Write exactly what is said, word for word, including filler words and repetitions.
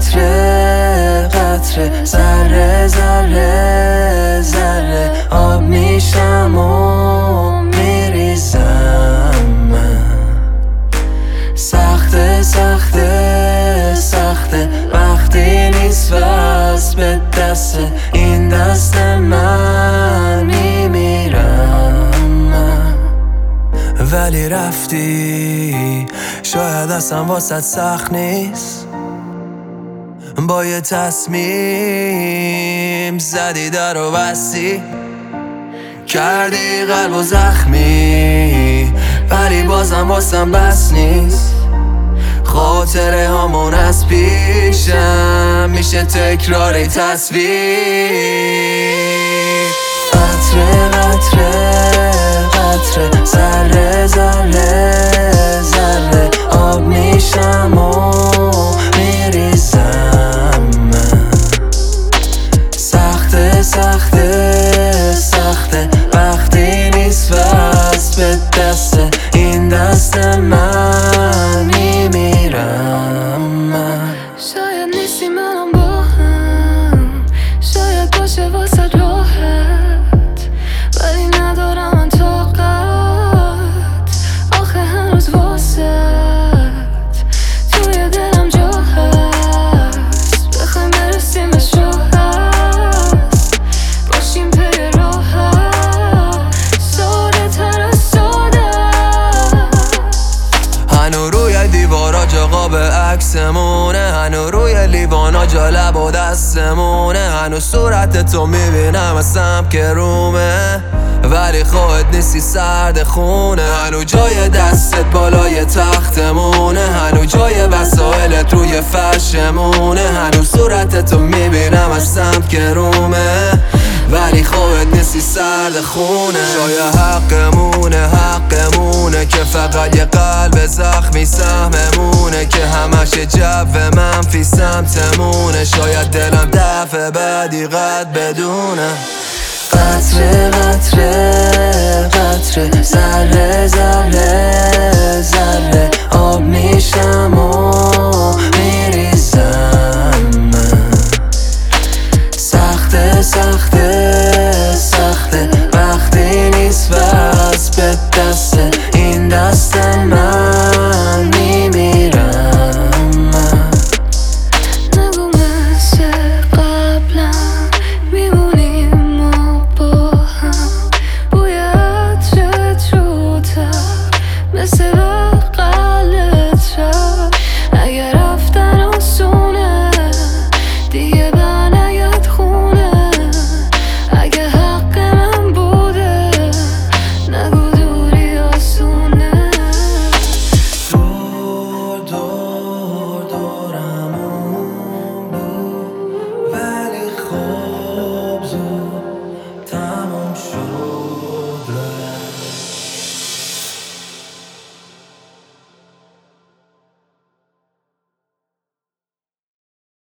قطره قطره، ذره ذره ذره آب میشم و میریزم من. سخته سخته سخته وقتی نیست وز به دست این دست من میمیرم من. ولی رفتی شاید اصلا واسط سخت نیست، با یه تصمیم زدی در و بستی، کردی قلب و زخمی، ولی بازم واسم بس نیست. خاطره همون از پیشم میشه تکرار تصویر. قطره قطره قطره، ذره ذره ذره آب میشم و میریزم من. سخته سخته سخته وقتی نیست وز به دست این دست من میمیرم من. شاید نیستی منم با هم، شاید باشه واسه راحت، ولی ندارم من طاقت آخه هنوز واسه توی دلم جا هست. بخوایم برسیم به شو هست، باشیم پی راحت، ساده تر از ساده. هنو روی دیوارا جا قاب عکسمونه، هنو روی لیوانا جا لب و دستمونه، هنو صورت تو میبینم از سمت که رومه، ولی خواهد نیستی سرد خونه. هنو جای دستت بالای تختمونه، هنو جای وسایلت روی فرشمونه، هنو صورت تو میبینم از سمت که رومه، ولی خواهد نیستی سرد خونه. شاید حقمونه حقمونه که فقط یه قلب زخمی سهممونه، که همش جو منفی سمتمونه. شاید دلم دفعه بعدی قد بدونه. قطره قطره قطره، ذره ذره